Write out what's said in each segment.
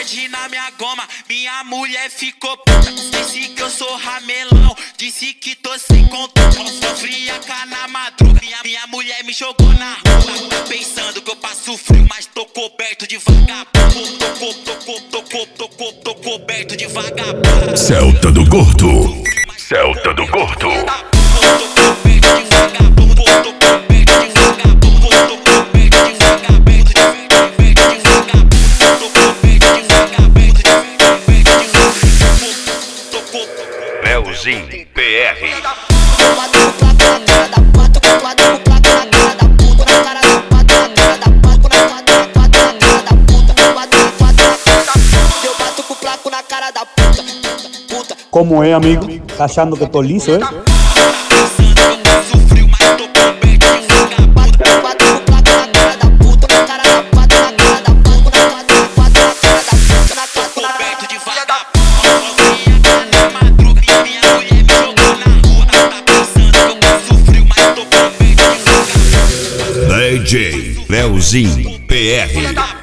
Ford na minha goma, minha mulher ficou puta. Disse que eu sou ramelão, disse que tô sem controle. Sofri a cá na madruga, minha mulher me jogou na rua. Tá pensando que eu passo frio, mas tô coberto de vagabundo. Tô coberto de vagabundo. Celta do Gordo. Celta do Gordo. Leozinho PR. Como é, amigo? Tá achando que eu tô liso, é? DJ Leozinho PR.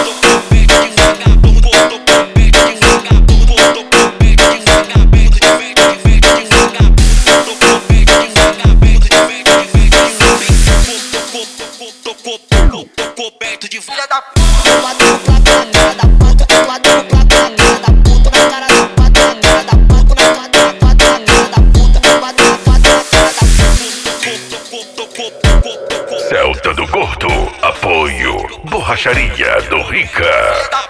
Coberto de filha da Celta do Gordo. Apoio Borracharia do Rica.